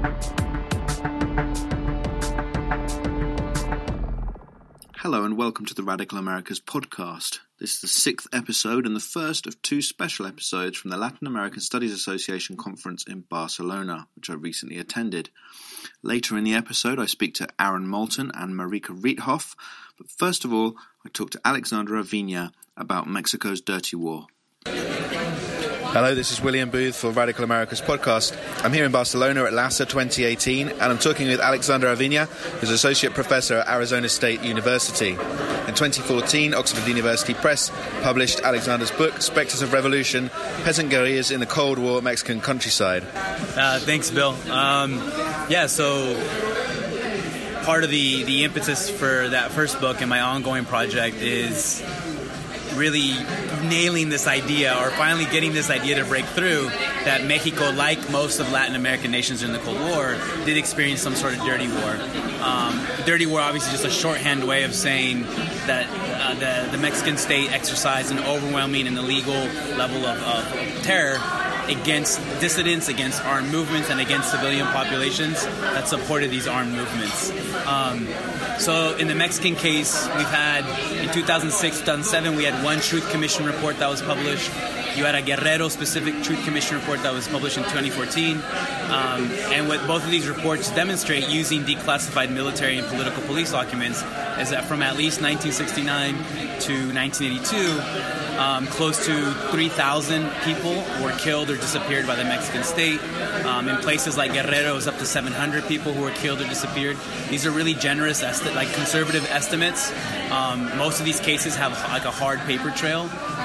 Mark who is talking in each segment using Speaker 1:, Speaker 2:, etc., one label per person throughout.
Speaker 1: Hello and welcome to the Radical Americas podcast. This is the 6th episode and the first of 2 special episodes from the Latin American Studies Association conference in Barcelona, which I recently attended. Later in the episode, I speak to Aaron Moulton and Marika Riethoff, but first of all, I talk to Alexandra Avina about Mexico's dirty war. Hello, this is William Booth for Radical Americas podcast. I'm here in Barcelona at LASA 2018, and I'm talking with Alexandra Avina, who's Associate Professor at Arizona State University. In 2014, Oxford University Press published Alexandra's book, Spectres of Revolution, Peasant Guerrillas in the Cold War Mexican Countryside.
Speaker 2: Thanks, Bill. So part of the impetus for that first book and my ongoing project is really nailing this idea, or finally getting this idea to break through, that Mexico, like most of Latin American nations during the Cold War, did experience some sort of dirty war. Dirty war, obviously, just a shorthand way of saying that the Mexican state exercised an overwhelming and illegal level of terror against dissidents, against armed movements, and against civilian populations that supported these armed movements. So in the Mexican case, we've had, in 2006, 2007, we had one Truth Commission report that was published. You had a Guerrero-specific Truth Commission report that was published in 2014. And what both of these reports demonstrate, using declassified military and political police documents, is that from at least 1969 to 1982, close to 3,000 people were killed or disappeared by the Mexican state. In places like Guerrero, it was up to 700 people who were killed or disappeared. These are really generous, conservative estimates. Most of these cases have like a hard paper trail.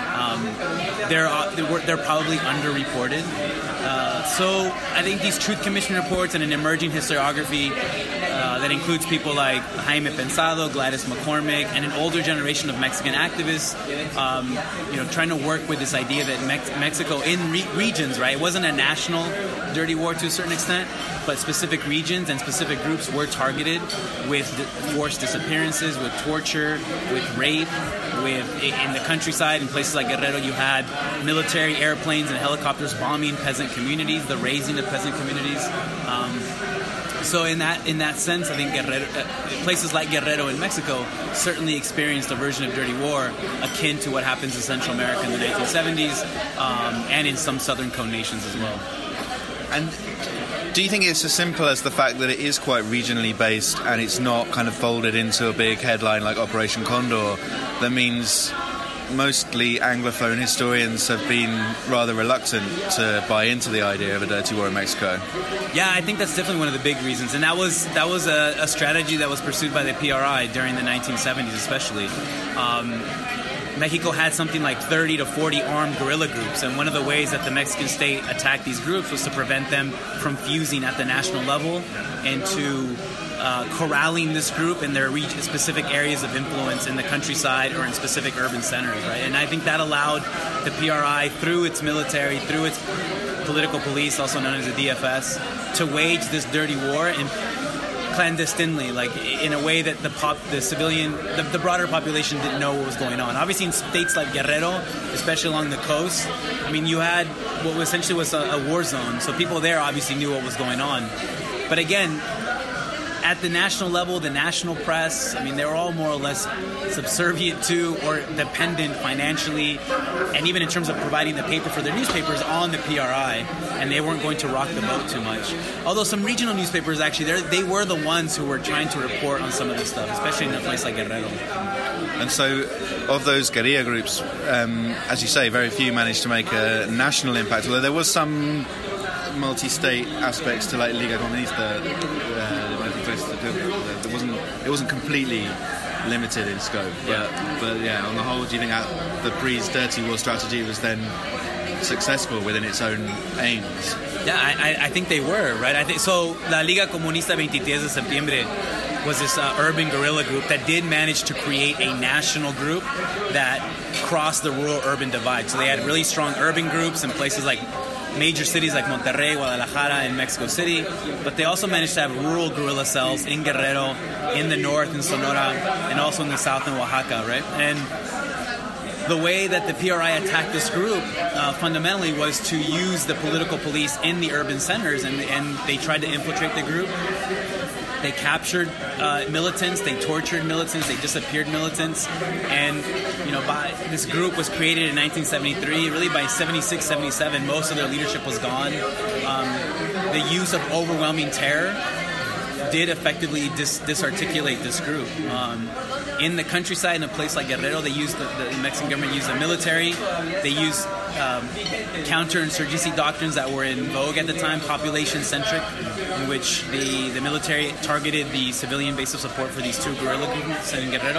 Speaker 2: They're probably underreported. So I think these Truth Commission reports and an emerging historiography that includes people like Jaime Pensado, Gladys McCormick, and an older generation of Mexican activists, trying to work with this idea that Mexico in regions, right? It wasn't a national dirty war to a certain extent, but specific regions and specific groups were targeted with forced disappearances, with torture, with rape. In the countryside, in places like Guerrero, you had military airplanes and helicopters bombing peasant communities, the razing of peasant communities. So in that sense, I think places like Guerrero in Mexico certainly experienced a version of dirty war akin to what happens in Central America in the 1970s and in some southern cone nations as well.
Speaker 1: And do you think it's as simple as the fact that it is quite regionally based and it's not kind of folded into a big headline like Operation Condor that means mostly Anglophone historians have been rather reluctant to buy into the idea of a dirty war in Mexico?
Speaker 2: Yeah, I think that's definitely one of the big reasons, and that was a strategy that was pursued by the PRI during the 1970s especially. Mexico had something like 30 to 40 armed guerrilla groups, and one of the ways that the Mexican state attacked these groups was to prevent them from fusing at the national level and to corralling this group in their specific areas of influence in the countryside or in specific urban centers, right? And I think that allowed the PRI, through its military, through its political police, also known as the DFS, to wage this dirty war and clandestinely, like in a way that the broader population didn't know what was going on. Obviously, in states like Guerrero, especially along the coast, I mean, you had what essentially was a war zone, so people there obviously knew what was going on. But again, at the national level, the national press, I mean, they were all more or less subservient to or dependent financially, and even in terms of providing the paper for their newspapers, on the PRI, and they weren't going to rock the boat too much. Although some regional newspapers, actually, they were the ones who were trying to report on some of this stuff, especially in a place like Guerrero.
Speaker 1: And so, of those guerrilla groups, as you say, very few managed to make a national impact, although there was some multi-state aspects to like Liga Comunista. It wasn't completely limited in scope, but yeah, on the whole, do you think that the PRI's dirty war strategy was then successful within its own aims?
Speaker 2: Yeah, I think they were, right? I think so. La Liga Comunista 23 de Septiembre was this urban guerrilla group that did manage to create a national group that crossed the rural-urban divide. So they had really strong urban groups in places like major cities like Monterrey, Guadalajara, and Mexico City, but they also managed to have rural guerrilla cells in Guerrero, in the north, in Sonora, and also in the south in Oaxaca, right? And the way that the PRI attacked this group fundamentally was to use the political police in the urban centers, and they tried to infiltrate the group. They captured militants, they tortured militants, they disappeared militants, and this group was created in 1973. Really, by 76, 77, most of their leadership was gone. The use of overwhelming terror did effectively disarticulate this group. In the countryside, in a place like Guerrero, the Mexican government used the military. They used counterinsurgency doctrines that were in vogue at the time, population-centric, in which the military targeted the civilian base of support for these two guerrilla groups in Guerrero.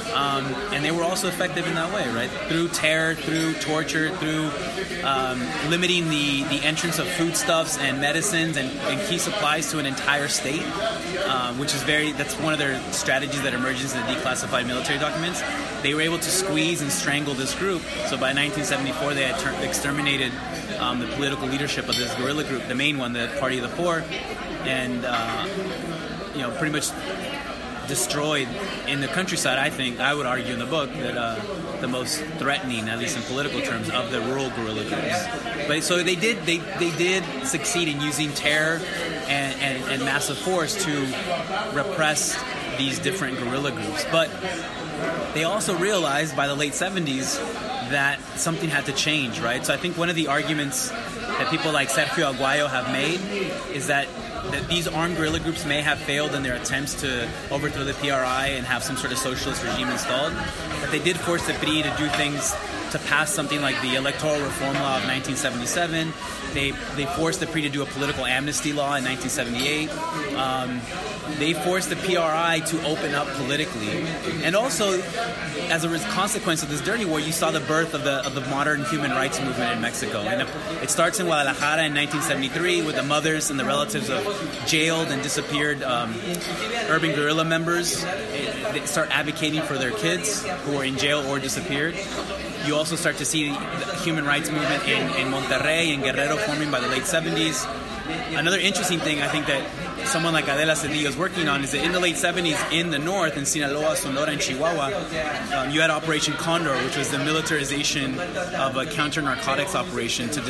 Speaker 2: And they were also effective in that way, right? Through terror, through torture, through limiting the entrance of foodstuffs and medicines and key supplies to an entire state, which is that's one of their strategies that emerges in the declassified military documents. They were able to squeeze and strangle this group. So by 1974, they had exterminated the political leadership of this guerrilla group, the main one, the Party of the Poor, and pretty much destroyed in the countryside. I would argue in the book that the most threatening, at least in political terms, of the rural guerrilla groups. But so they did succeed in using terror and massive force to repress these different guerrilla groups. But they also realized by the late 70s that something had to change, right? So I think one of the arguments that people like Sergio Aguayo have made is that these armed guerrilla groups may have failed in their attempts to overthrow the PRI and have some sort of socialist regime installed, but they did force the PRI to do things, to pass something like the Electoral Reform Law of 1977. They forced the PRI to do a political amnesty law in 1978. They forced the PRI to open up politically. And also, as a consequence of this dirty war, you saw the birth of the modern human rights movement in Mexico. And it starts in Guadalajara in 1973 with the mothers and the relatives of jailed and disappeared urban guerrilla members. They start advocating for their kids who were in jail or disappeared. You also start to see the human rights movement in Monterrey and Guerrero forming by the late 70s. Another interesting thing I think that someone like Adela Cedillo is working on is that in the late 70s in the north, in Sinaloa, Sonora, and Chihuahua, you had Operation Condor, which was the militarization of a counter-narcotics operation to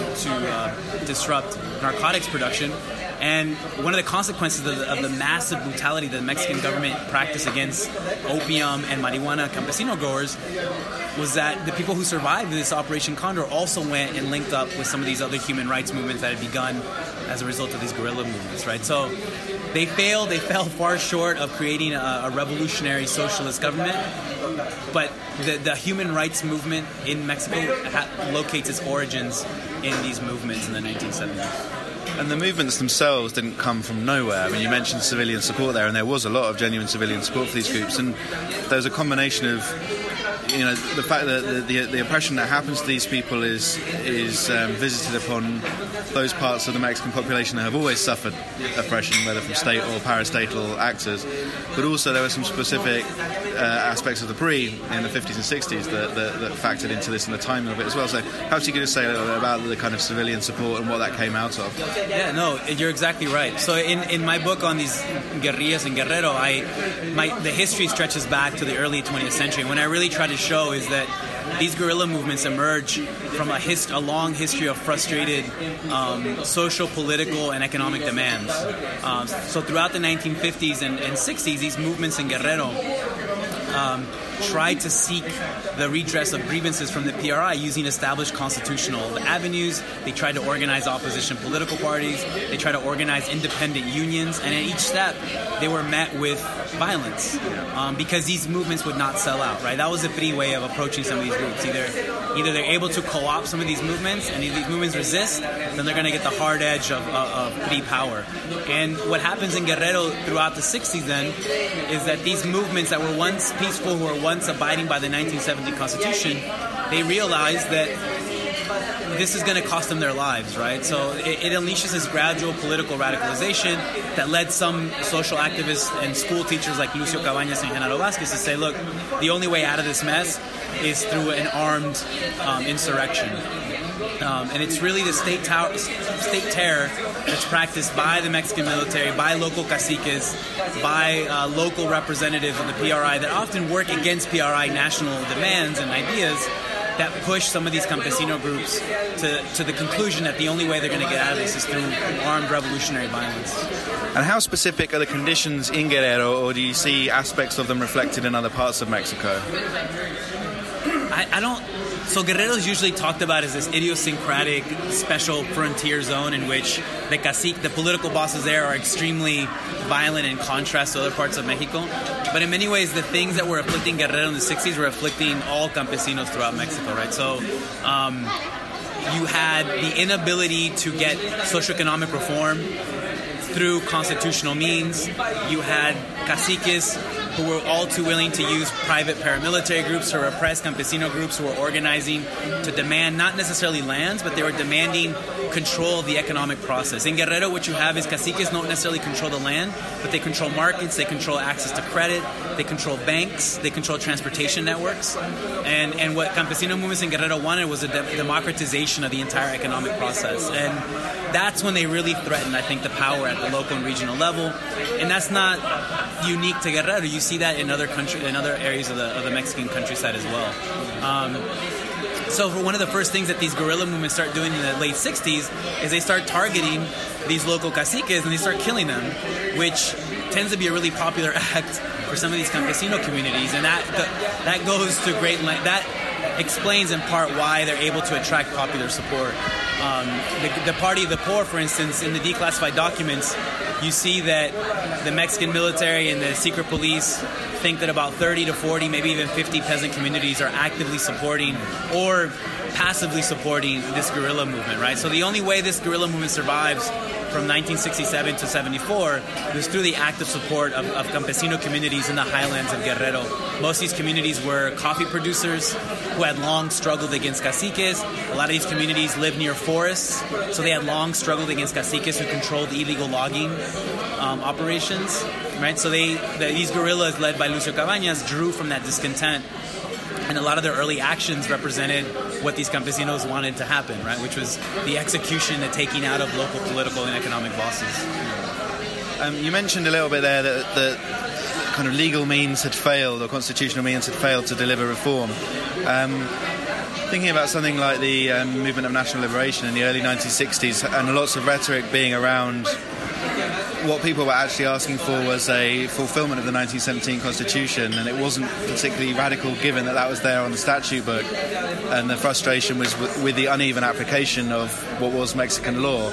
Speaker 2: disrupt narcotics production. And one of the consequences of the massive brutality that the Mexican government practiced against opium and marijuana campesino growers was that the people who survived this Operation Condor also went and linked up with some of these other human rights movements that had begun as a result of these guerrilla movements, right? So they fell far short of creating a revolutionary socialist government, but the human rights movement in Mexico locates its origins in these movements in the 1970s.
Speaker 1: And the movements themselves didn't come from nowhere. I mean, you mentioned civilian support there, and there was a lot of genuine civilian support for these groups. And there was a combination of, the fact that the oppression that happens to these people is visited upon those parts of the Mexican population that have always suffered oppression, whether from state or parastatal actors. But also there were some specific aspects of the PRI in the 50s and 60s that factored into this and the timing of it as well. So perhaps you could just say a little bit about the kind of civilian support and what that came out of.
Speaker 2: Yeah, no, you're exactly right. So in my book on these guerrillas in Guerrero, the history stretches back to the early 20th century. And what I really try to show is that these guerrilla movements emerge from a long history of frustrated social, political, and economic demands. So throughout the 1950s and 60s, these movements in Guerrero tried to seek the redress of grievances from the PRI using established constitutional avenues. They tried to organize opposition political parties. They tried to organize independent unions. And at each step, they were met with violence because these movements would not sell out, right? That was the PRI way of approaching some of these groups. Either they're able to co-opt some of these movements, and if these movements resist, then they're going to get the hard edge of PRI power. And what happens in Guerrero throughout the 60s then is that these movements that were once peaceful, who were once abiding by the 1970 Constitution, they realized that this is going to cost them their lives, right? So it unleashes this gradual political radicalization that led some social activists and school teachers like Lucio Cabañas and Genaro Vázquez to say, look, the only way out of this mess is through an armed insurrection. And it's really the state terror that's practiced by the Mexican military, by local caciques, by local representatives of the PRI that often work against PRI national demands and ideas that push some of these campesino groups to the conclusion that the only way they're going to get out of this is through armed revolutionary violence.
Speaker 1: And how specific are the conditions in Guerrero, or do you see aspects of them reflected in other parts of Mexico?
Speaker 2: I don't... So Guerrero is usually talked about as this idiosyncratic, special frontier zone in which the cacique, the political bosses there, are extremely violent in contrast to other parts of Mexico. But in many ways, the things that were afflicting Guerrero in the 60s were afflicting all campesinos throughout Mexico, right? So you had the inability to get socioeconomic reform through constitutional means. You had caciques who were all too willing to use private paramilitary groups to repress campesino groups who were organizing to demand not necessarily lands, but they were demanding control of the economic process. In Guerrero, what you have is caciques don't necessarily control the land, but they control markets, they control access to credit, they control banks, they control transportation networks. And what campesino movements in Guerrero wanted was a democratization of the entire economic process. And that's when they really threatened, I think, the power at the local and regional level. And that's not unique to Guerrero. You see that in other areas of the Mexican countryside as well. So for one of the first things that these guerrilla movements start doing in the late 60s is they start targeting these local caciques and they start killing them, which tends to be a really popular act for some of these campesino communities. And that goes to great length. That explains in part why they're able to attract popular support. The Party of the Poor, for instance, in the declassified documents, you see that the Mexican military and the secret police think that about 30 to 40, maybe even 50 peasant communities are actively supporting or passively supporting this guerrilla movement, right? So the only way this guerrilla movement survives from 1967 to 74 was through the active support of campesino communities in the highlands of Guerrero. Most of these communities were coffee producers who had long struggled against caciques. A lot of these communities lived near forests, so they had long struggled against caciques who controlled illegal logging operations, right? So these guerrillas led by Lucio Cabañas drew from that discontent, and a lot of their early actions represented what these campesinos wanted to happen, right? Which was the execution, the taking out of local political and economic bosses.
Speaker 1: You mentioned a little bit there that the kind of legal means had failed, or constitutional means had failed to deliver reform. Thinking about something like the movement of national liberation in the early 1960s, and lots of rhetoric being around what people were actually asking for was a fulfillment of the 1917 Constitution, and it wasn't particularly radical given that was there on the statute book, and the frustration was with the uneven application of what was Mexican law.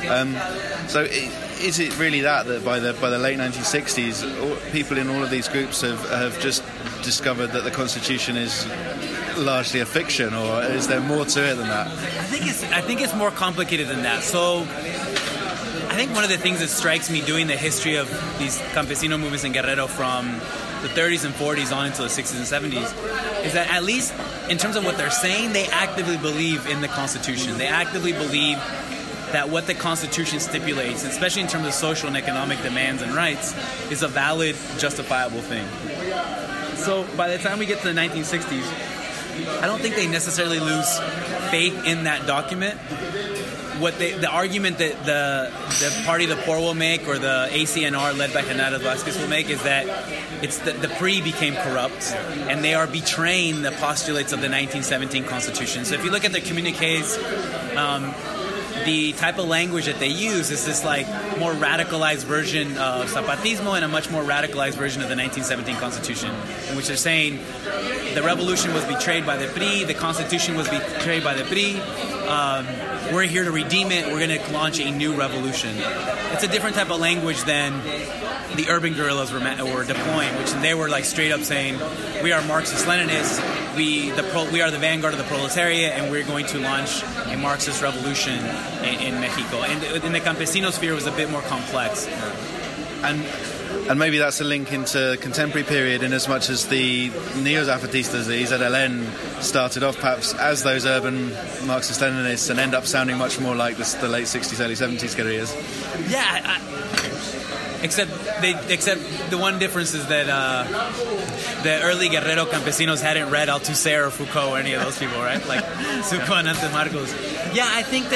Speaker 1: Is it really that by the late 1960s, people in all of these groups have just discovered that the Constitution is largely a fiction, or is there more to it than that?
Speaker 2: I think it's more complicated than that. So I think one of the things that strikes me doing the history of these campesino movements in Guerrero from the 30s and 40s on into the 60s and 70s is that, at least in terms of what they're saying, they actively believe in the Constitution. They actively believe that what the Constitution stipulates, especially in terms of social and economic demands and rights, is a valid, justifiable thing. So by the time we get to the 1960s, I don't think they necessarily lose faith in that document. The argument that the Party of the Poor will make, or the ACNR led by Genaro Vázquez will make, is that it's the PRI became corrupt and they are betraying the postulates of the 1917 Constitution. So if you look at their communiques, the type of language that they use is this like more radicalized version of Zapatismo and a much more radicalized version of the 1917 Constitution, in which they're saying the revolution was betrayed by the PRI, the Constitution was betrayed by the PRI, we're here to redeem it, we're going to launch a new revolution. It's a different type of language than the urban guerrillas were deploying, which they were like straight up saying, we are Marxist-Leninists, we are the vanguard of the proletariat, and we're going to launch a Marxist revolution in Mexico. And in the campesino sphere, it was a bit more complex.
Speaker 1: And maybe that's a link into contemporary period, in as much as the neo-Zapatistas, the EZLN, started off perhaps as those urban Marxist-Leninists and end up sounding much more like the late 60s, early 70s guerrillas.
Speaker 2: Yeah, except the one difference is that the early Guerrero campesinos hadn't read Althusser or Foucault or any of those people, right? Like Succo and Ante Marcos. Yeah, I think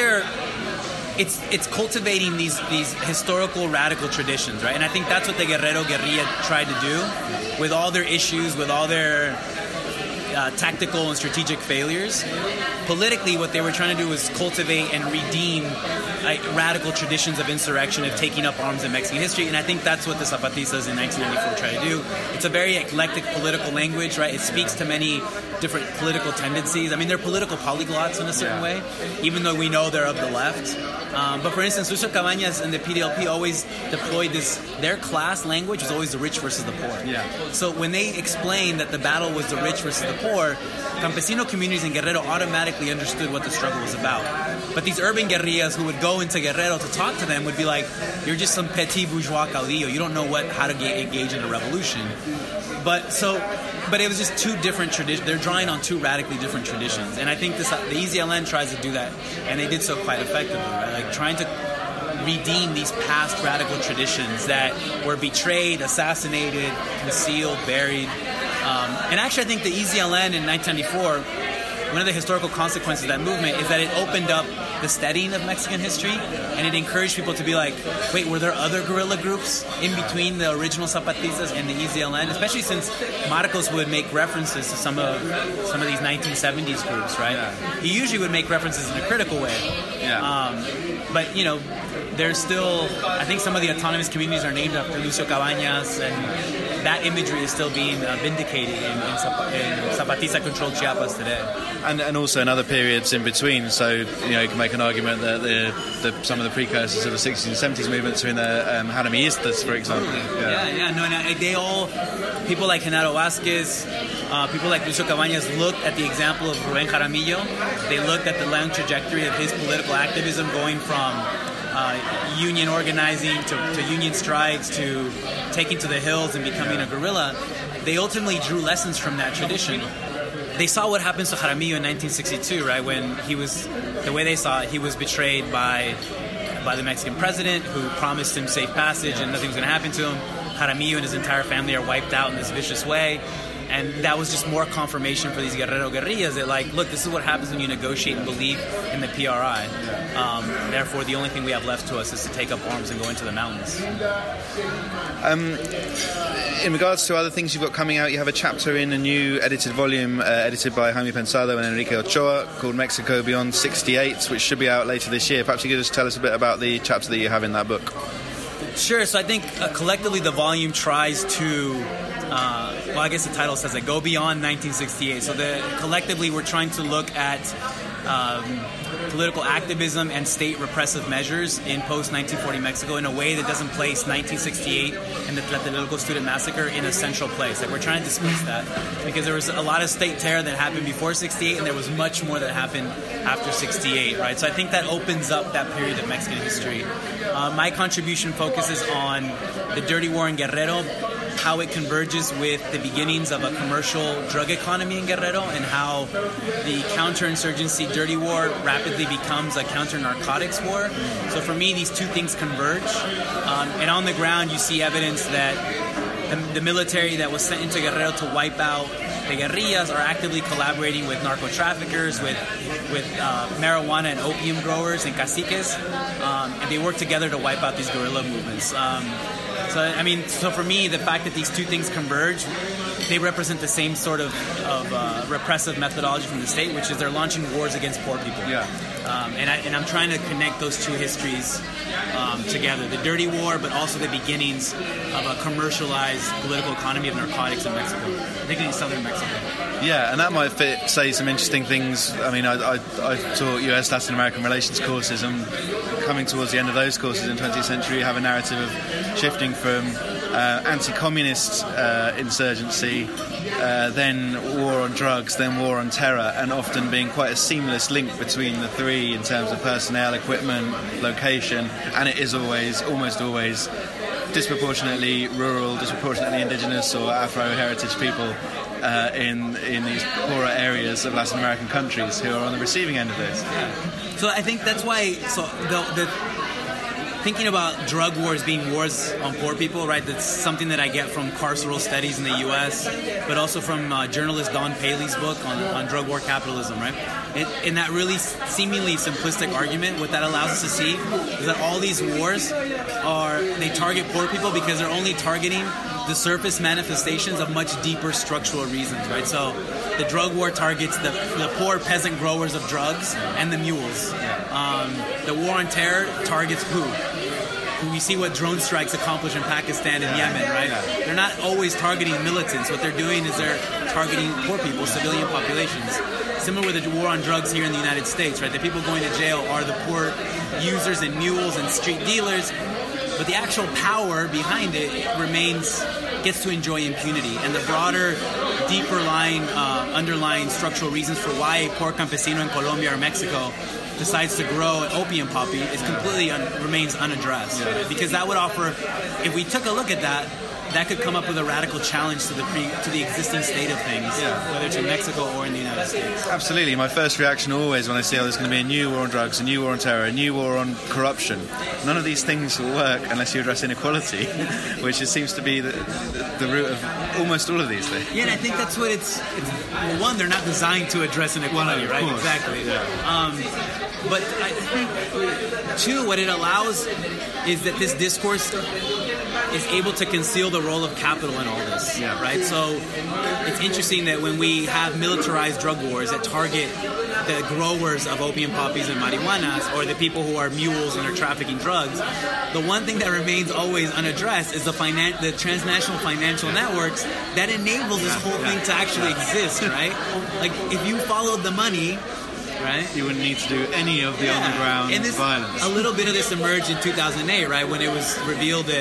Speaker 2: it's cultivating these historical radical traditions, right? And I think that's what the Guerrero guerrilla tried to do with all their issues, with all their tactical and strategic failures. Politically, what they were trying to do was cultivate and redeem radical traditions of insurrection, of taking up arms in Mexican history, and I think that's what the Zapatistas in 1994 try to do. It's a very eclectic political language, right? It speaks to many different political tendencies. I mean, they're political polyglots in a certain way, even though we know they're of the left. But for instance, Lucio Cabañas and the PDLP always deployed their class language was always the rich versus the poor.
Speaker 1: Yeah.
Speaker 2: So when they explained that the battle was the rich versus the poor, campesino communities in Guerrero automatically understood what the struggle was about. But these urban guerrillas who would go into Guerrero to talk to them would be like, you're just some petit bourgeois caudillo. You don't know how to engage in a revolution. But it was just two different traditions. They're drawing on two radically different traditions. And I think the EZLN tries to do that, and they did so quite effectively, right? Like trying to redeem these past radical traditions that were betrayed, assassinated, concealed, buried. And actually, I think the EZLN in 1994, one of the historical consequences of that movement is that it opened up the studying of Mexican history, and it encouraged people to be like, wait, were there other guerrilla groups in between the original Zapatistas and the EZLN? Especially since Marcos would make references to some of these 1970s groups, right? Yeah. He usually would make references in a critical way.
Speaker 1: Yeah.
Speaker 2: But, there's still, I think some of the autonomous communities are named after Lucio Cabañas, and that imagery is still being vindicated in Zapatista-controlled Chiapas today.
Speaker 1: And also in other periods in between. So, you can make an argument that some of the precursors of the 60s and 70s movements are in the Jaramillistas, for example.
Speaker 2: They all, people like Genaro Vázquez, people like Lucio Cabañas looked at the example of Rubén Jaramillo. They looked at the long trajectory of his political activism, going from union organizing to union strikes to taking to the hills and becoming a guerrilla. They ultimately drew lessons from that tradition. They saw what happens to Jaramillo in 1962, right? When the way they saw it, he was betrayed by the Mexican president, who promised him safe passage and nothing was going to happen to him. Jaramillo and his entire family are wiped out in this vicious way. And that was just more confirmation for these Guerrero guerrillas that, like, look, this is what happens when you negotiate and believe in the PRI. Therefore, the only thing we have left to us is to take up arms and go into the mountains.
Speaker 1: In regards to other things you've got coming out, you have a chapter in a new edited volume edited by Jaime Pensado and Enrique Ochoa called Mexico Beyond 68, which should be out later this year. Perhaps you could just tell us a bit about the chapter that you have in that book.
Speaker 2: Sure. So I think collectively the volume tries to... I guess the title says it, go beyond 1968. So collectively we're trying to look at political activism and state repressive measures in post-1940 Mexico in a way that doesn't place 1968 and the Tlatelolco student massacre in a central place. Like, we're trying to displace that because there was a lot of state terror that happened before 68, and there was much more that happened after 68, right? So I think that opens up that period of Mexican history. My contribution focuses on the dirty war in Guerrero, how it converges with the beginnings of a commercial drug economy in Guerrero, and how the counterinsurgency dirty war rapidly becomes a counter-narcotics war. So for me, these two things converge. And on the ground, you see evidence that the military that was sent into Guerrero to wipe out the guerrillas are actively collaborating with narco-traffickers, with marijuana and opium growers and caciques, and they work together to wipe out these guerrilla movements. So for me, the fact that these two things converge, they represent the same sort of repressive methodology from the state, which is they're launching wars against poor people. Yeah. And I'm trying to connect those two histories together, the dirty war, but also the beginnings of a commercialized political economy of narcotics in Mexico, particularly in southern Mexico.
Speaker 1: Yeah, and that might say some interesting things. I mean, I taught US Latin American relations courses, and coming towards the end of those courses in the 20th century, you have a narrative of shifting from anti-communist insurgency, then war on drugs, then war on terror, and often being quite a seamless link between the three in terms of personnel, equipment, location, and it is almost always disproportionately rural, disproportionately indigenous or Afro-heritage people in these poorer areas of Latin American countries who are on the receiving end of this.
Speaker 2: So I think that's why. So the thinking about drug wars being wars on poor people, right? That's something that I get from carceral studies in the U.S., but also from journalist Don Paley's book on drug war capitalism, right? In that really seemingly simplistic argument, what that allows us to see is that all these wars they target poor people because they're only targeting the surface manifestations of much deeper structural reasons, right? So the drug war targets the poor peasant growers of drugs and the mules. The war on terror targets who? We see what drone strikes accomplish in Pakistan and Yemen, right? They're not always targeting militants. What they're doing is they're targeting poor people, civilian populations. Similar with the war on drugs here in the United States, right? The people going to jail are the poor users and mules and street dealers, but the actual power behind it gets to enjoy impunity. And the broader, deeper underlying structural reasons for why a poor campesino in Colombia or Mexico decides to grow an opium poppy is completely remains unaddressed. Right? Because that would offer, if we took a look at that could come up with a radical challenge to the existing state of things, whether it's in Mexico or in the United States.
Speaker 1: Absolutely. My first reaction always when I see there's going to be a new war on drugs, a new war on terror, a new war on corruption, none of these things will work unless you address inequality, which seems to be the root of almost all of these things.
Speaker 2: Yeah, and I think that's what it's well, one, they're not designed to address inequality, right?
Speaker 1: Course.
Speaker 2: Exactly. Yeah. But I think, two, what it allows is that this discourse is able to conceal the role of capital in all this, right? So it's interesting that when we have militarized drug wars that target the growers of opium poppies and marijuanas, or the people who are mules and are trafficking drugs, the one thing that remains always unaddressed is the transnational financial networks that enable this whole thing to actually exist, right? Like, if you followed the money, right,
Speaker 1: you wouldn't need to do any of the underground violence.
Speaker 2: A little bit of this emerged in 2008, right, when it was revealed that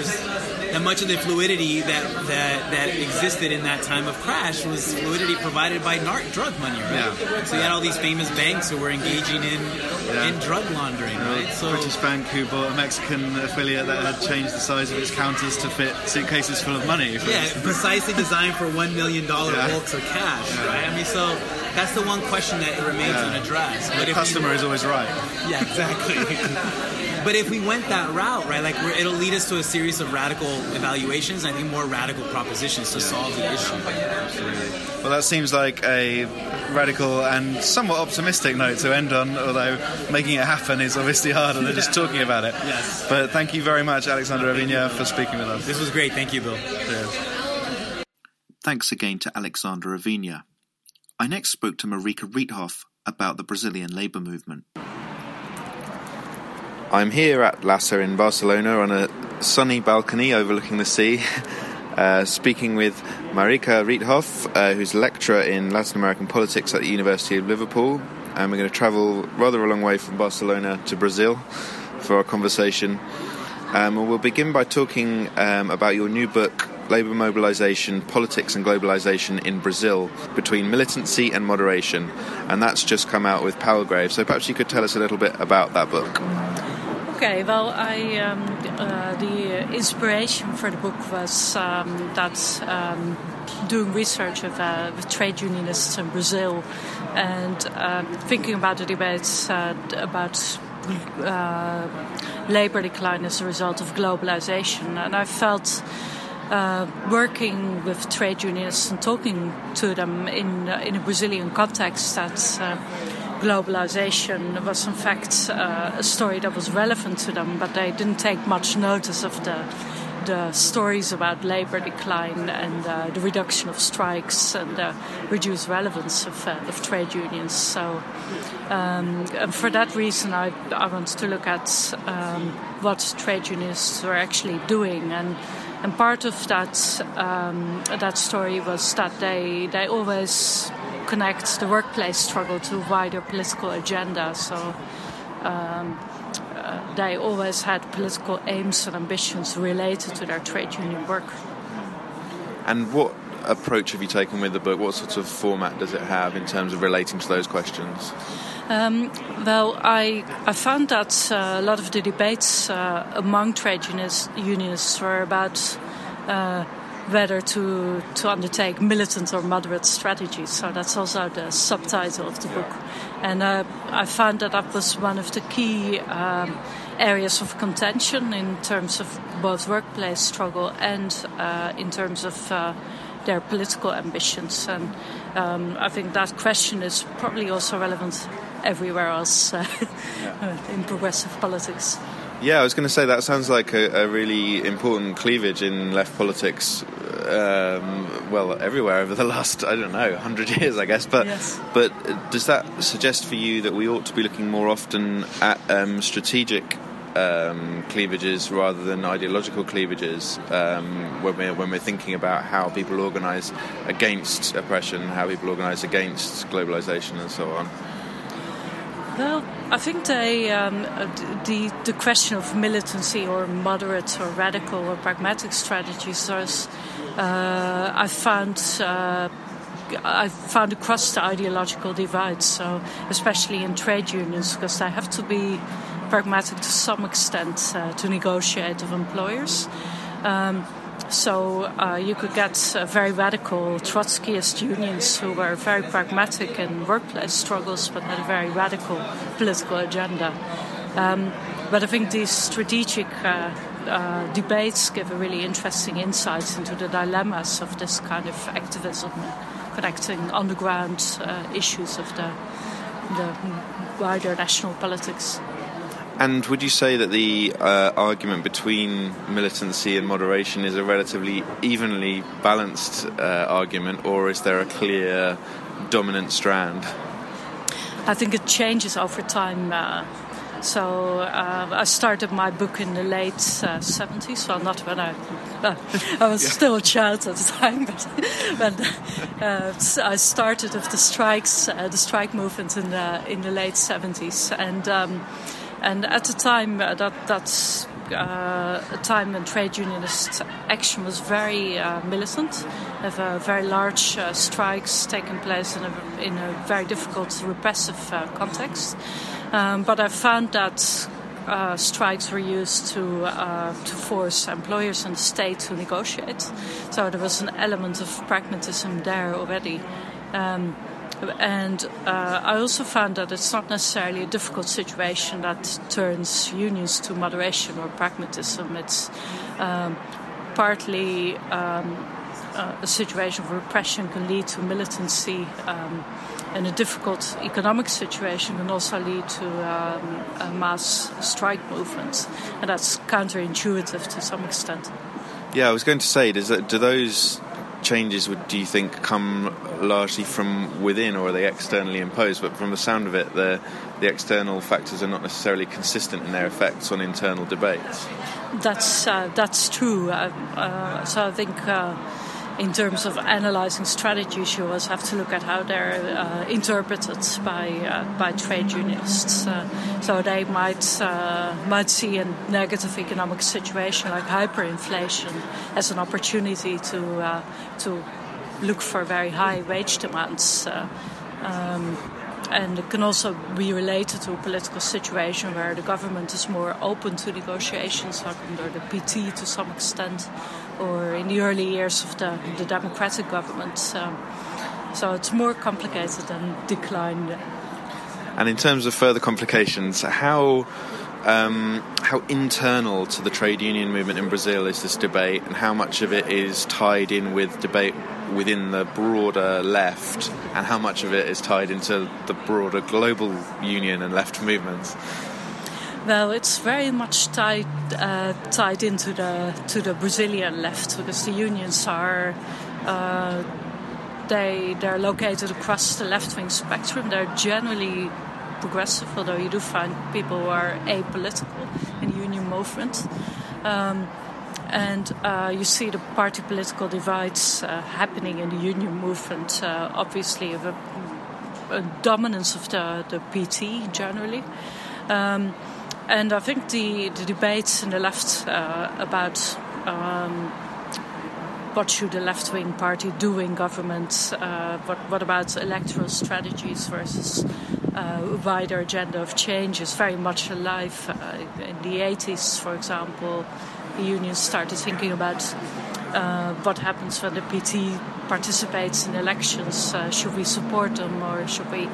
Speaker 2: much of the fluidity that existed in that time of crash was fluidity provided by drug money, right? Yeah. So you had all these famous banks who were engaging in drug laundering, right? So
Speaker 1: British bank who bought a Mexican affiliate that had changed the size of its counters to fit suitcases full of money.
Speaker 2: Precisely designed for $1 million bulks of cash, right? I mean, so that's the one question that remains unaddressed.
Speaker 1: But the customer is always right.
Speaker 2: Yeah, exactly. But if we went that route, right, like it'll lead us to a series of radical evaluations, and I think more radical propositions to solve the issue.
Speaker 1: Absolutely. Well, that seems like a radical and somewhat optimistic note to end on, although making it happen is obviously harder than just talking about it.
Speaker 2: Yes.
Speaker 1: But thank you very much, Alexander Aviña, for speaking with us.
Speaker 2: This was great. Thank you, Bill.
Speaker 1: Cheers.
Speaker 3: Thanks again to Alexander Aviña. I next spoke to Marica Riethoff about the Brazilian labour movement.
Speaker 1: I'm here at LASA in Barcelona on a sunny balcony overlooking the sea, speaking with Marica Riethoff, who's a lecturer in Latin American politics at the University of Liverpool. And we're going to travel rather a long way from Barcelona to Brazil for our conversation. We'll begin by talking about your new book, Labour Mobilisation, Politics and Globalisation in Brazil, Between Militancy and Moderation. And that's just come out with Palgrave. So perhaps you could tell us a little bit about that book.
Speaker 4: Okay, well, the inspiration for the book was doing research with trade unionists in Brazil and thinking about the debates about labour decline as a result of globalization. And I felt working with trade unionists and talking to them in a Brazilian context that globalization was in fact a story that was relevant to them, but they didn't take much notice of the stories about labor decline and the reduction of strikes and the reduced relevance of trade unions. So and for that reason I wanted to look at what trade unionists were actually doing, and part of that story was that they always connect the workplace struggle to a wider political agenda. So they always had political aims and ambitions related to their trade union work.
Speaker 1: And what approach have you taken with the book? What sort of format does it have in terms of relating to those questions?
Speaker 4: Well, I found that a lot of the debates among trade unionists were about whether to undertake militant or moderate strategies. So that's also the subtitle of the book. And I found that was one of the key areas of contention in terms of both workplace struggle and in terms of their political ambitions. And I think that question is probably also relevant everywhere else in progressive politics.
Speaker 3: Yeah, I was going to say that sounds like a really important cleavage in left politics, everywhere over the last, 100 years, I guess. But
Speaker 4: yes.
Speaker 3: But does that suggest for you that we ought to be looking more often at strategic cleavages rather than ideological cleavages when we're thinking about how people organise against oppression, how people organise against globalisation and so on?
Speaker 4: Well, I think the question of militancy or moderate or radical or pragmatic strategies is, I found across the ideological divide. So especially in trade unions, because they have to be pragmatic to some extent to negotiate with employers. So you could get very radical Trotskyist unions who were very pragmatic in workplace struggles but had a very radical political agenda. But I think these strategic debates give a really interesting insight into the dilemmas of this kind of activism, connecting underground issues of the wider national politics.
Speaker 3: And would you say that the argument between militancy and moderation is a relatively evenly balanced argument, or is there a clear dominant strand?
Speaker 4: I think it changes over time. I started my book in the late 70s, well, not when I was still a child at the time, but I started with the strikes, the strike movement in the late 70s, and at the time, that's a time when trade unionist action was very militant. There were very large strikes taking place in a very difficult repressive context. But I found that strikes were used to force employers and the state to negotiate. So there was an element of pragmatism there already. And I also found that it's not necessarily a difficult situation that turns unions to moderation or pragmatism. It's partly a situation of repression can lead to militancy, and a difficult economic situation can also lead to a mass strike movement. And that's counterintuitive to some extent.
Speaker 3: Yeah, I was going to say, do those changes, do you think, come largely from within, or are they externally imposed? But from the sound of it, the external factors are not necessarily consistent in their effects on internal debates.
Speaker 4: That's true. So I think in terms of analysing strategies, you always have to look at how they're interpreted by trade unionists. So they might see a negative economic situation like hyperinflation as an opportunity to look for very high wage demands. And it can also be related to a political situation where the government is more open to negotiations, like under the PT to some extent, or in the early years of the democratic government. So it's more complicated than decline.
Speaker 3: And in terms of further complications, how internal to the trade union movement in Brazil is this debate, and how much of it is tied in with debate within the broader left, and how much of it is tied into the broader global union and left movements?
Speaker 4: Well, it's very much tied into the Brazilian left, because the unions are they're located across the left-wing spectrum. They're generally progressive, although you do find people who are apolitical in the union movement. And you see the party political divides happening in the union movement, obviously of a dominance of the PT generally. And I think the debates in the left about what should the left-wing party do in government, what about electoral strategies versus wider agenda of change is very much alive. In the 80s, for example, the unions started thinking about what happens when the PT participates in elections. Should we support them, or should we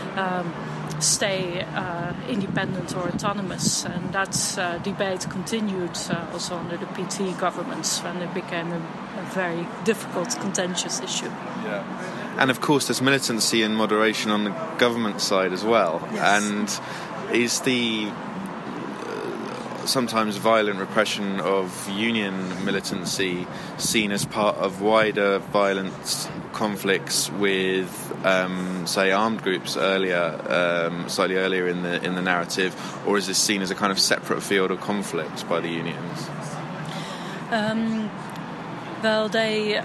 Speaker 4: stay independent or autonomous? And that debate continued also under the PT governments, when it became a very difficult, contentious issue.
Speaker 3: Yeah. And of course there's militancy and moderation on the government side as well.
Speaker 4: Yes.
Speaker 3: And is the sometimes violent repression of union militancy seen as part of wider violent conflicts with, say, armed groups slightly earlier in the narrative, or is this seen as a kind of separate field of conflict by the unions?
Speaker 4: Well, they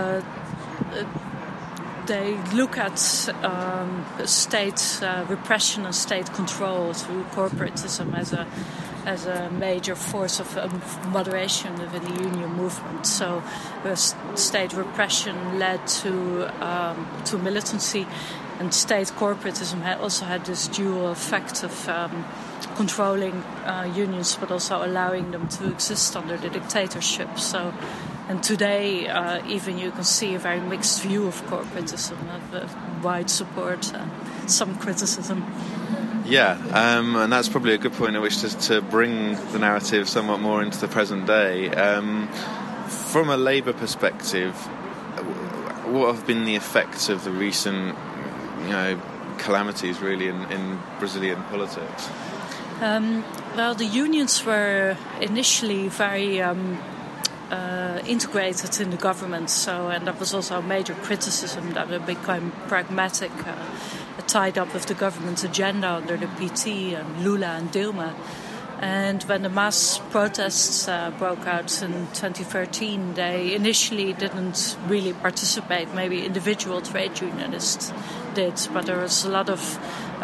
Speaker 4: look at state repression and state control through corporatism as a major force of moderation within the union movement. So state repression led to militancy, and state corporatism also had this dual effect of controlling unions, but also allowing them to exist under the dictatorship. So, and today, even you can see a very mixed view of corporatism, wide support and some criticism.
Speaker 3: Yeah, and that's probably a good point at which to bring the narrative somewhat more into the present day. From a Labour perspective, what have been the effects of the recent, calamities really in Brazilian politics?
Speaker 4: Well, the unions were initially very integrated in the government, and that was also a major criticism, that it became pragmatic, tied up with the government's agenda under the PT and Lula and Dilma. And when the mass protests broke out in 2013, they initially didn't really participate. Maybe individual trade unionists did, but there was a lot of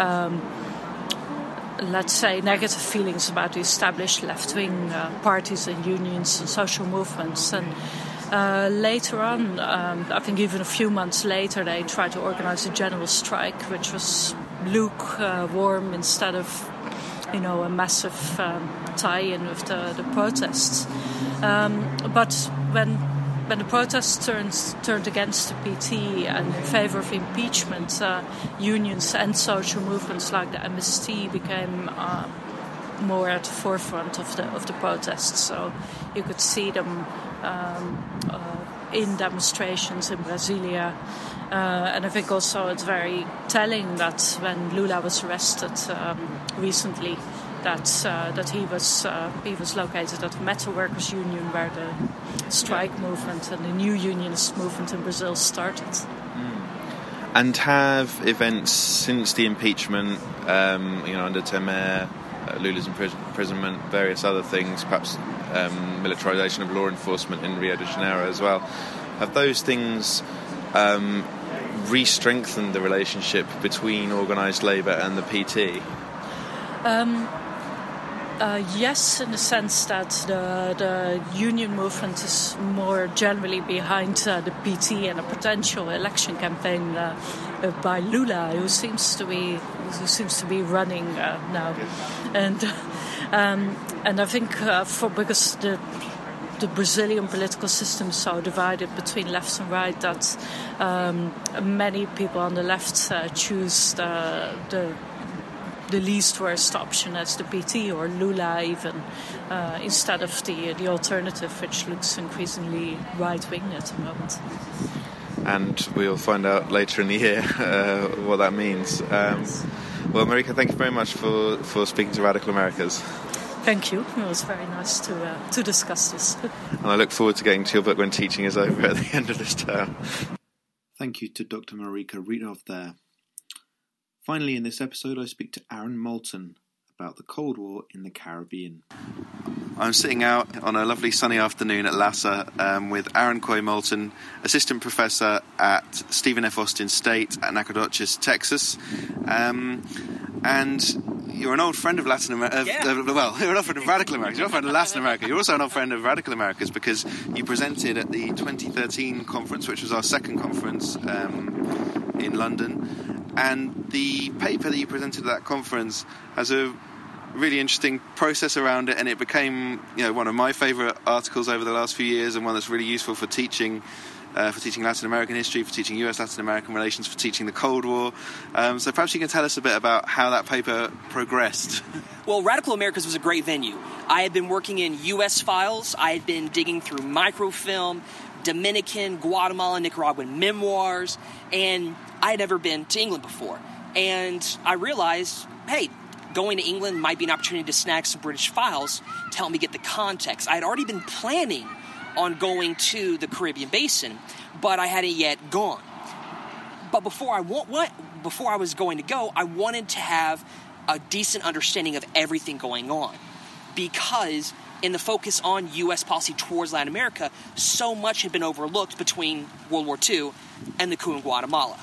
Speaker 4: let's say, negative feelings about the established left-wing parties and unions and social movements. And later on, I think even a few months later, they tried to organize a general strike, which was lukewarm instead of, a massive tie-in with the protests. But when the protests turned against the PT and in favor of impeachment, unions and social movements like the MST became more at the forefront of the protests. So you could see them in demonstrations in Brasilia. And I think also it's very telling that when Lula was arrested recently, that he was located at the Metal Workers Union, where the strike movement and the new unionist movement in Brazil started.
Speaker 3: And have events since the impeachment, under Temer, Lula's imprisonment, various other things, perhaps militarization of law enforcement in Rio de Janeiro as well, have those things re-strengthened the relationship between organised labour and the PT?
Speaker 4: Yes, in the sense that the union movement is more generally behind the PT and a potential election campaign by Lula, who seems to be running now, and I think because the Brazilian political system is so divided between left and right that many people on the left choose the least worst option as the PT or Lula even, instead of the alternative, which looks increasingly right-wing at the moment.
Speaker 3: And we'll find out later in the year what that means. Well, Marika, thank you very much for speaking to Radical Americas.
Speaker 4: Thank you. It was very nice to discuss this.
Speaker 3: And I look forward to getting to your book when teaching is over at the end of this term.
Speaker 1: Thank you to Dr. Marika Ridov there. Finally, in this episode, I speak to Aaron Moulton about the Cold War in the Caribbean. I'm sitting out on a lovely sunny afternoon at LASA with Aaron Coy Moulton, Assistant Professor at Stephen F. Austin State at Nacogdoches, Texas. And you're an old friend of Latin America. You're an old friend of Radical Americas. You're an old friend of Latin America. You're also an old friend of Radical Americas because you presented at the 2013 conference, which was our second conference in London. And the paper that you presented at that conference has a really interesting process around it, and it became, one of my favourite articles over the last few years, and one that's really useful for teaching Latin American history, for teaching US Latin American relations, for teaching the Cold War. So perhaps you can tell us a bit about how that paper progressed.
Speaker 5: Well, Radical Americas was a great venue. I had been working in US files. I had been digging through microfilm, Dominican, Guatemalan, Nicaraguan memoirs, and I had never been to England before. And I realized, hey, going to England might be an opportunity to snag some British files to help me get the context. I had already been planning on going to the Caribbean Basin, but I hadn't yet gone. But before I was going to go, I wanted to have a decent understanding of everything going on, because in the focus on U.S. policy towards Latin America, so much had been overlooked between World War II and the coup in Guatemala.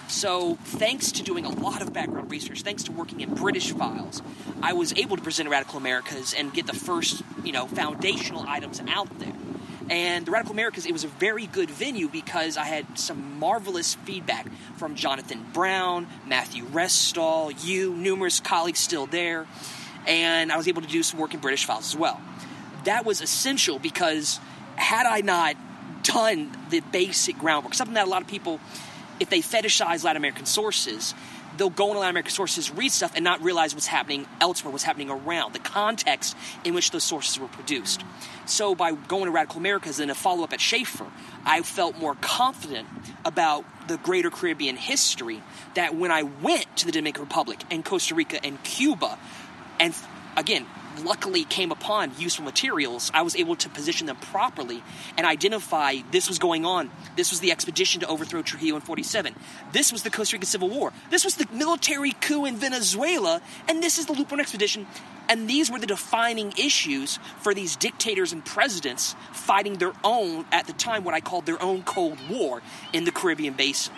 Speaker 5: So thanks to doing a lot of background research, thanks to working in British files, I was able to present Radical Americas and get the first, foundational items out there. And the Radical Americas, it was a very good venue because I had some marvelous feedback from Jonathan Brown, Matthew Restall, numerous colleagues still there, and I was able to do some work in British files as well. That was essential because had I not done the basic groundwork, something that a lot of people, if they fetishize Latin American sources, they'll go into Latin American sources, read stuff, and not realize what's happening elsewhere, what's happening around, the context in which those sources were produced. So by going to Radical Americas and a follow-up at Schaefer, I felt more confident about the greater Caribbean history, that when I went to the Dominican Republic and Costa Rica and Cuba, and again, luckily came upon useful materials, I was able to position them properly and identify this was going on. This was the expedition to overthrow Trujillo in 47. This was the Costa Rican Civil War. This was the military coup in Venezuela. And this is the Luperón expedition. And these were the defining issues for these dictators and presidents fighting their own, at the time, what I called their own Cold War in the Caribbean Basin.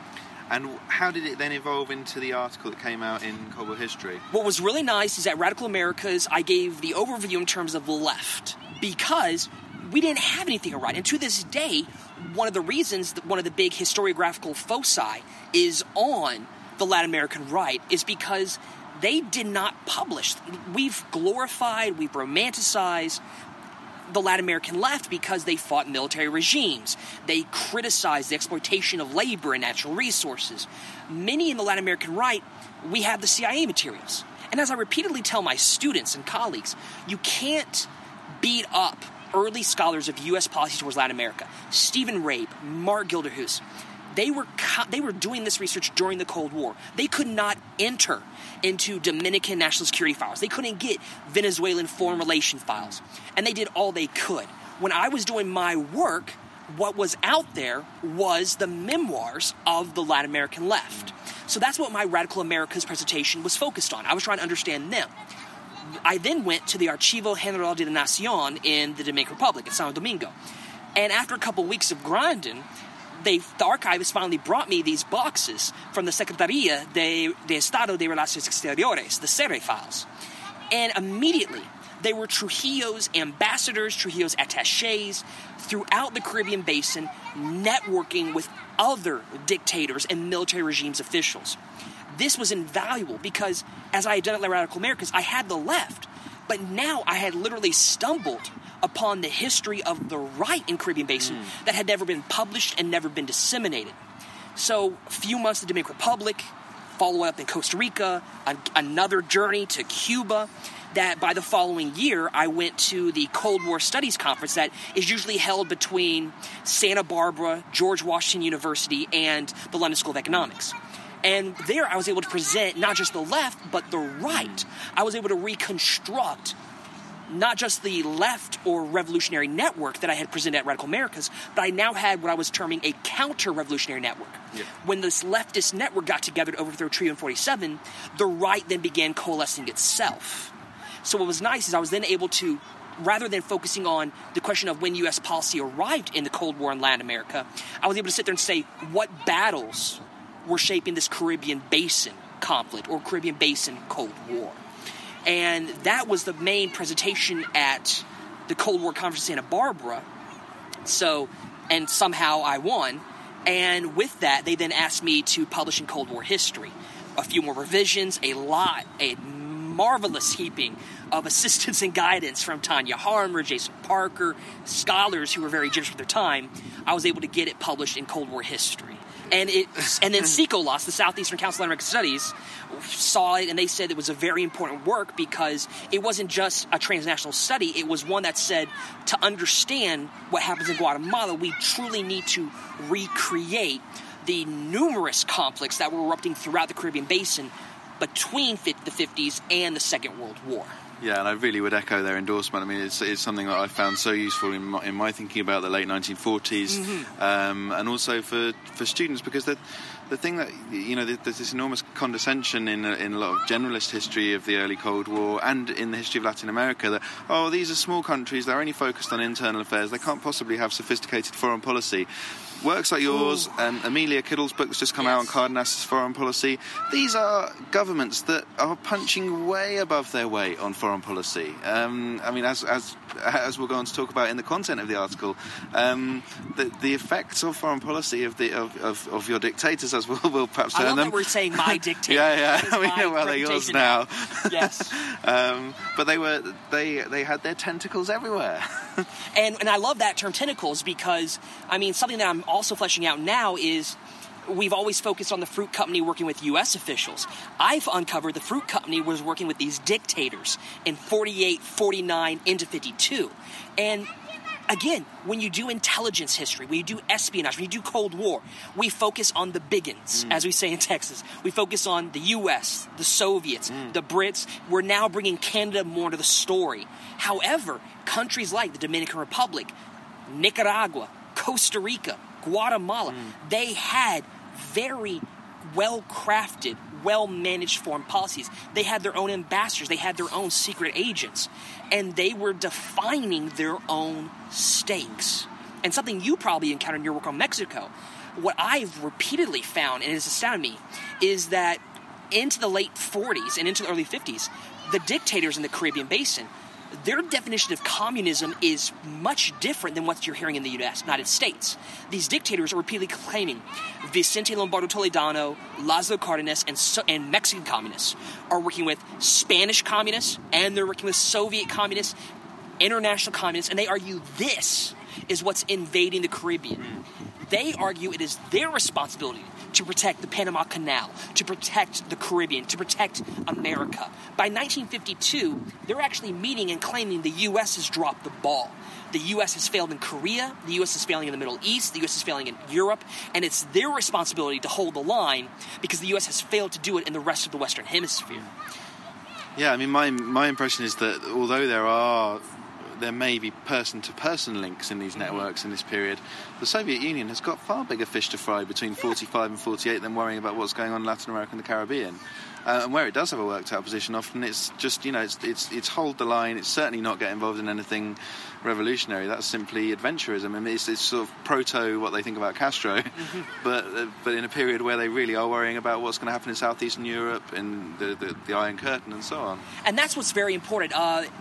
Speaker 1: And how did it then evolve into the article that came out in Cold War History?
Speaker 5: What was really nice is that Radical Americas, I gave the overview in terms of the left, because we didn't have anything to write. And to this day, one of the reasons that one of the big historiographical foci is on the Latin American right is because they did not publish. We've glorified, we've romanticized the Latin American left because they fought military regimes. They criticized the exploitation of labor and natural resources. Many in the Latin American right, we have the CIA materials. And as I repeatedly tell my students and colleagues, you can't beat up early scholars of U.S. policy towards Latin America. Stephen Rabe, Mark Gilderhus, they were doing this research during the Cold War. They could not enter into Dominican national security files. They couldn't get Venezuelan foreign relation files. And they did all they could. When I was doing my work, what was out there was the memoirs of the Latin American left. So that's what my Radical Americas presentation was focused on. I was trying to understand them. I then went to the Archivo General de la Nación in the Dominican Republic at Santo Domingo. And after a couple of weeks of grinding, the archivists finally brought me these boxes from the Secretaría de Estado de Relaciones Exteriores, the SERE files. And immediately, they were Trujillo's ambassadors, Trujillo's attachés throughout the Caribbean Basin, networking with other dictators and military regimes officials. This was invaluable because, as I had done at Radical Americas, I had the left, but now I had literally stumbled upon the history of the right in Caribbean Basin that had never been published and never been disseminated. So a few months in the Dominican Republic, follow-up in Costa Rica, another journey to Cuba, that by the following year, I went to the Cold War Studies Conference that is usually held between Santa Barbara, George Washington University, and the London School of Economics. And there I was able to present not just the left, but the right. I was able to reconstruct not just the left or revolutionary network that I had presented at Radical Americas, but I now had what I was terming a counter-revolutionary network. Yeah. When this leftist network got together to overthrow Trujillo in 47, the right then began coalescing itself. So what was nice is I was then able to, rather than focusing on the question of when U.S. policy arrived in the Cold War in Latin America, I was able to sit there and say what battles were shaping this Caribbean Basin conflict or Caribbean Basin Cold War. And that was the main presentation at the Cold War Conference in Santa Barbara. So, and somehow I won. And with that, they then asked me to publish in Cold War history. A few more revisions, a marvelous heaping of assistance and guidance from Tanya Harmer, Jason Parker, scholars who were very generous with their time. I was able to get it published in Cold War history. And then SECOLAS, the Southeastern Council on American Studies, saw it, and they said it was a very important work because it wasn't just a transnational study. It was one that said, to understand what happens in Guatemala, we truly need to recreate the numerous conflicts that were erupting throughout the Caribbean basin between the 50s and the Second World War.
Speaker 3: Yeah, and I really would echo their endorsement. I mean, it's something that I found so useful in my thinking about the late 1940s, and also for students, because the thing that, there's this enormous condescension in a lot of generalist history of the early Cold War and in the history of Latin America that, these are small countries, they're only focused on internal affairs, they can't possibly have sophisticated foreign policy. Works like yours, Amelia Kiddle's book that's just come out on Cardenas' foreign policy, these are governments that are punching way above their weight on foreign policy. I mean, as we'll go on to talk about in the content of the article, the effects of foreign policy of your dictators, as we'll perhaps term them.
Speaker 5: I love that we're saying my dictator.
Speaker 3: Yeah. I mean, well, they're yours now.
Speaker 5: Yes.
Speaker 3: But they had their tentacles everywhere.
Speaker 5: And I love that term, tentacles, because, I mean, something that I'm also fleshing out now is we've always focused on the fruit company working with U.S. officials. I've uncovered the fruit company was working with these dictators in 48, 49, into 52. And again, when you do intelligence history, when you do espionage, when you do Cold War, we focus on the biggins, as we say in Texas. We focus on the U.S., the Soviets, the Brits. We're now bringing Canada more into the story. However, countries like the Dominican Republic, Nicaragua, Costa Rica, Guatemala, they had very well-crafted, well-managed foreign policies. They had their own ambassadors. They had their own secret agents. And they were defining their own stakes. And something you probably encountered in your work on Mexico, what I've repeatedly found, and it has astounded me, is that into the late 40s and into the early 50s, the dictators in the Caribbean basin, their definition of communism is much different than what you're hearing in the United States. These dictators are repeatedly claiming Vicente Lombardo Toledano, Lázaro Cárdenas, and Mexican communists are working with Spanish communists, and they're working with Soviet communists, international communists, and they argue this is what's invading the Caribbean. They argue it is their responsibility to protect the Panama Canal, to protect the Caribbean, to protect America. By 1952, they're actually meeting and claiming the U.S. has dropped the ball. The U.S. has failed in Korea, the U.S. is failing in the Middle East, the U.S. is failing in Europe, and it's their responsibility to hold the line because the U.S. has failed to do it in the rest of the Western Hemisphere.
Speaker 3: Yeah, I mean, my impression is that although there may be person-to-person links in these networks in this period, the Soviet Union has got far bigger fish to fry between 45 and 48 than worrying about what's going on in Latin America and the Caribbean. And where it does have a worked-out position, often it's just, it's hold the line. It's certainly not get involved in anything revolutionary. That's simply adventurism. I mean, it's sort of proto what they think about Castro, but in a period where they really are worrying about what's going to happen in southeastern Europe, in the Iron Curtain, and so on.
Speaker 5: And that's what's very important.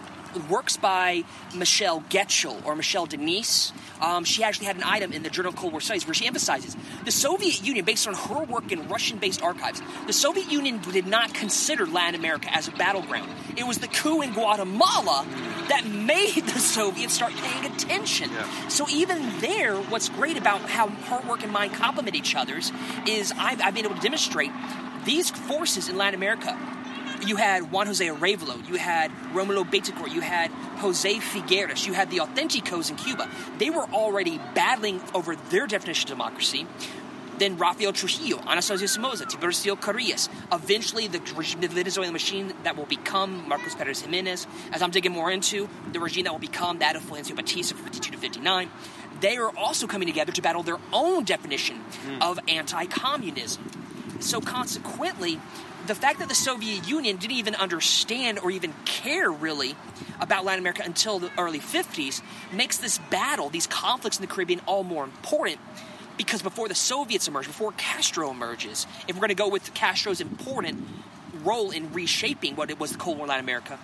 Speaker 5: Works by Michelle Getchell or Michelle Denise. She actually had an item in the Journal of Cold War Studies where she emphasizes the Soviet Union, based on her work in Russian-based archives, the Soviet Union did not consider Latin America as a battleground. It was the coup in Guatemala that made the Soviets start paying attention. Yeah. So even there, what's great about how her work and mine complement each other's is I've been able to demonstrate these forces in Latin America. You had Juan Jose Arevalo, you had Romulo Betancourt, you had Jose Figueres, you had the Auténticos in Cuba. They were already battling over their definition of democracy. Then Rafael Trujillo, Anastasio Somoza, Tiburcio Carillas. Eventually, the Venezuelan machine that will become Marcos Pérez Jiménez, as I'm digging more into, the regime that will become that of Fulgencio Batista from 52 to 59. They are also coming together to battle their own definition of anti-communism. So consequently, the fact that the Soviet Union didn't even understand or even care, really, about Latin America until the early 50s makes this battle, these conflicts in the Caribbean, all more important. Because before the Soviets emerge, before Castro emerges, if we're going to go with Castro's important role in reshaping what it was the Cold War in Latin America,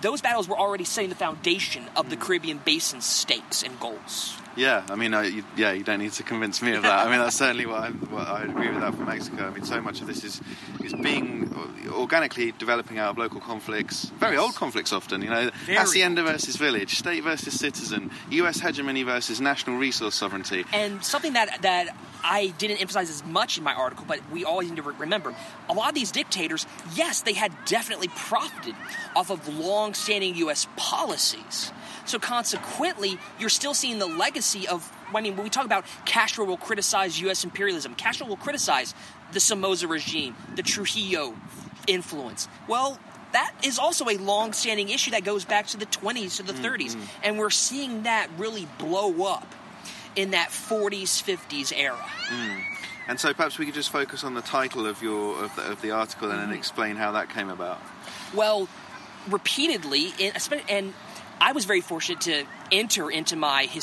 Speaker 5: those battles were already setting the foundation of the Caribbean Basin's stakes and goals.
Speaker 3: Yeah, I mean, you don't need to convince me of that. I mean, that's certainly what I agree with that for Mexico. I mean, so much of this is being organically developing out of local conflicts, very old conflicts often, Hacienda versus village, state versus citizen, U.S. hegemony versus national resource sovereignty.
Speaker 5: And something that I didn't emphasize as much in my article, but we always need to remember, a lot of these dictators, yes, they had definitely profited off of long-standing U.S. policies. So consequently, you're still seeing the legacy of, when we talk about Castro will criticize U.S. imperialism, Castro will criticize the Somoza regime, the Trujillo influence. Well, that is also a long-standing issue that goes back to the 20s to the 30s. And we're seeing that really blow up in that 40s, 50s era.
Speaker 3: And so perhaps we could just focus on the title of the article and then explain how that came about.
Speaker 5: Well, repeatedly, and I was very fortunate to enter into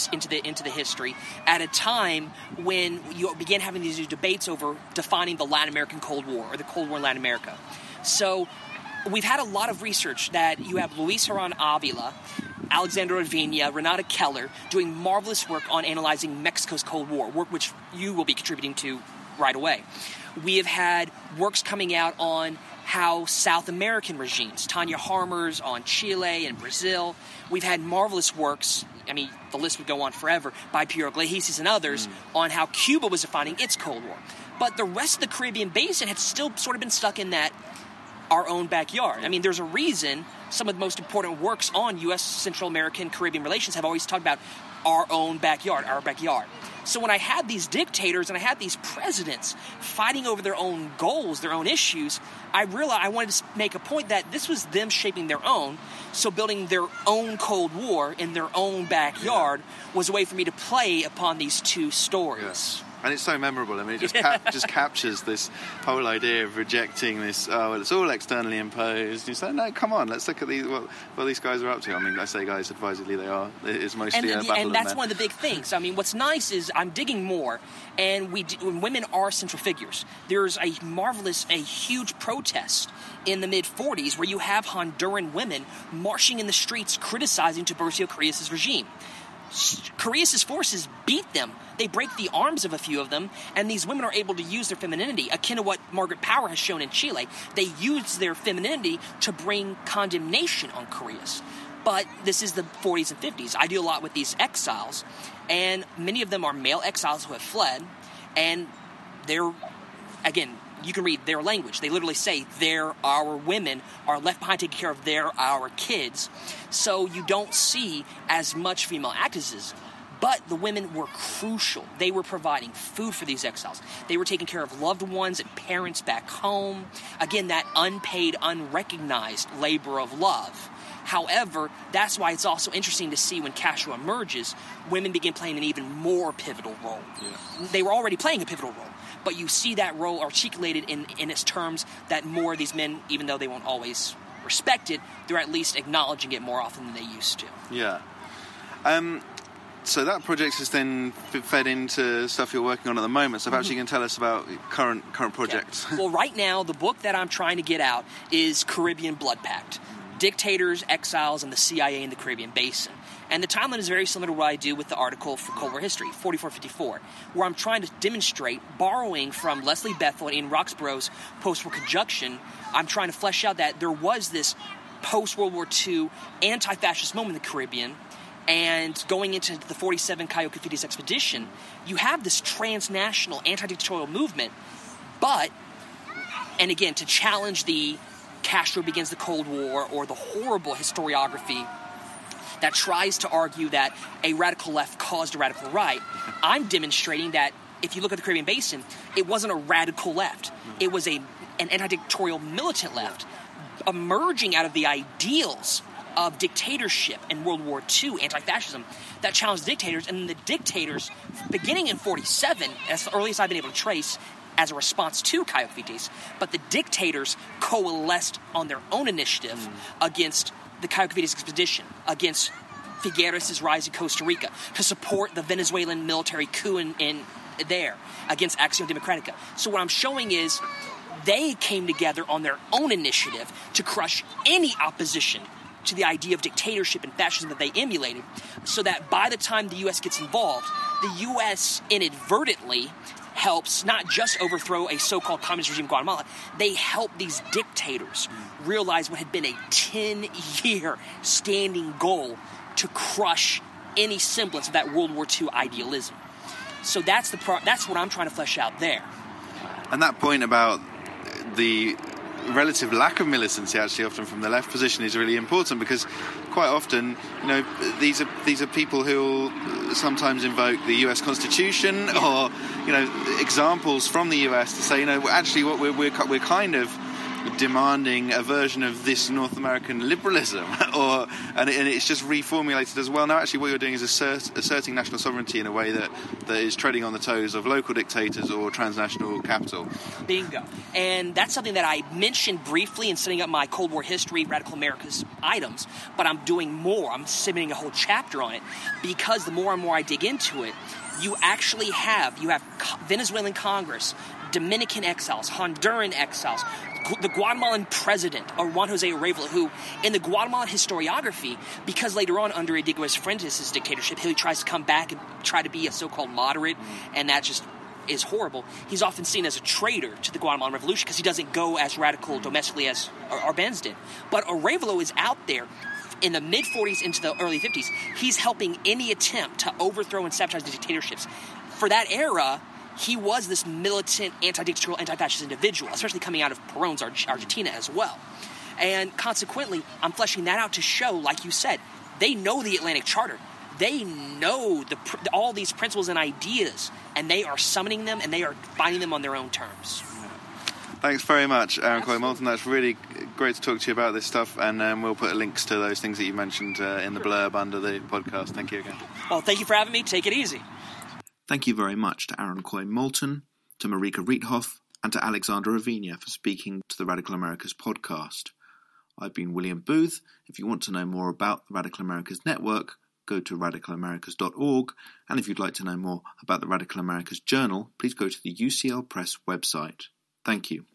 Speaker 5: the history at a time when you began having these debates over defining the Latin American Cold War or the Cold War in Latin America. So we've had a lot of research that you have Luis Herrán Avila, Alexander Avina, Renata Keller doing marvelous work on analyzing Mexico's Cold War, work which you will be contributing to right away. We have had works coming out on how South American regimes, Tanya Harmer's on Chile and Brazil. We've had marvelous works, I mean, the list would go on forever, by Piero Iglesias and others, on how Cuba was defining its Cold War. But the rest of the Caribbean Basin had still sort of been stuck in that our own backyard. I mean, there's a reason some of the most important works on U.S. Central American Caribbean relations have always talked about our own backyard, our backyard. So when I had these dictators and I had these presidents fighting over their own goals, their own issues, I realized I wanted to make a point that this was them shaping their own. So building their own Cold War in their own backyard was a way for me to play upon these two stories.
Speaker 3: Yes. And it's so memorable. I mean, it just captures this whole idea of rejecting this, it's all externally imposed. You say, no, come on, let's look at what these guys are up to. I mean, I say guys, advisedly they are. It's mostly a battle of men.
Speaker 5: And that's one of the big things. I mean, what's nice is I'm digging more, and women are central figures. There's a huge protest in the mid-40s where you have Honduran women marching in the streets criticizing Tiburcio Carrillas' regime. Carrillas' forces beat them. They break the arms of a few of them, and these women are able to use their femininity, akin to what Margaret Power has shown in Chile. They use their femininity to bring condemnation on Carrillas. But this is the 40s and 50s. I do a lot with these exiles, and many of them are male exiles who have fled, and they're, again, you can read their language. They literally say, our women are left behind taking care of our kids. So you don't see as much female activism. But the women were crucial. They were providing food for these exiles. They were taking care of loved ones and parents back home. Again, that unpaid, unrecognized labor of love. However, that's why it's also interesting to see when Castro emerges, women begin playing an even more pivotal role. Yeah. They were already playing a pivotal role. But you see that role articulated in its terms that more of these men, even though they won't always respect it, they're at least acknowledging it more often than they used to.
Speaker 3: Yeah. So that project has then fed into stuff you're working on at the moment. So perhaps you can tell us about current projects.
Speaker 5: Yeah. Well, right now, the book that I'm trying to get out is Caribbean Blood Pact. Dictators, Exiles, and the CIA in the Caribbean Basin. And the timeline is very similar to what I do with the article for Cold War History, 4454, where I'm trying to demonstrate, borrowing from Leslie Bethel and Ian Roxborough's post-war conjunction, I'm trying to flesh out that there was this post-World War II anti-fascist moment in the Caribbean, and going into the 47 Cayo Cafitas expedition, you have this transnational anti-dictatorial movement, but, and again, to challenge the Castro begins the Cold War or the horrible historiography that tries to argue that a radical left caused a radical right, I'm demonstrating that if you look at the Caribbean Basin, it wasn't a radical left. It was an anti-dictatorial militant left emerging out of the ideals of dictatorship in World War II, anti-fascism, that challenged dictators. And the dictators, beginning in 47, as the earliest I've been able to trace, as a response to Cayo Cafitas, but the dictators coalesced on their own initiative against the Cayo Cafitas expedition, against Figueres' rise in Costa Rica, to support the Venezuelan military coup in there, against Acción Democrática. So what I'm showing is they came together on their own initiative to crush any opposition to the idea of dictatorship and fascism that they emulated, so that by the time the U.S. gets involved, the U.S. inadvertently helps not just overthrow a so-called communist regime in Guatemala, they help these dictators realize what had been a 10-year standing goal to crush any semblance of that World War II idealism. So that's what I'm trying to flesh out there.
Speaker 1: And that point about the relative lack of militancy, actually, often from the left position, is really important, because quite often, these are people who will sometimes invoke the U.S. Constitution or examples from the U.S. to say, actually, what we're kind of demanding a version of this North American liberalism, and it's just reformulated as well. No, actually, what you're doing is asserting national sovereignty in a way that is treading on the toes of local dictators or transnational capital.
Speaker 5: Bingo. And that's something that I mentioned briefly in setting up my Cold War history, Radical America's items, but I'm doing more. I'm submitting a whole chapter on it, because the more and more I dig into it, you have Venezuelan Congress, Dominican exiles, Honduran exiles, the Guatemalan president, or Juan Jose Arevalo, who, in the Guatemalan historiography, because later on under Edgardo Fuentes' dictatorship, he tries to come back and try to be a so-called moderate, and that just is horrible. He's often seen as a traitor to the Guatemalan Revolution because he doesn't go as radical domestically as Arbenz did. But Arevalo is out there in the mid-40s into the early 50s. He's helping any attempt to overthrow and sabotage the dictatorships. For that era, he was this militant, anti-dictatorial, anti-fascist individual, especially coming out of Perón's Argentina as well. And consequently, I'm fleshing that out to show, like you said, they know the Atlantic Charter. They know all these principles and ideas, and they are summoning them, and they are finding them on their own terms.
Speaker 1: Thanks very much, Aaron Coy-Moulton. That's really great to talk to you about this stuff, and we'll put links to those things that you mentioned in the blurb under the podcast. Thank you again.
Speaker 5: Well, thank you for having me. Take it easy.
Speaker 1: Thank you very much to Aaron Coy-Moulton, to Marika Riethoff, and to Alexander Avenia for speaking to the Radical Americas podcast. I've been William Booth. If you want to know more about the Radical Americas Network, go to radicalamericas.org, and if you'd like to know more about the Radical Americas Journal, please go to the UCL Press website. Thank you.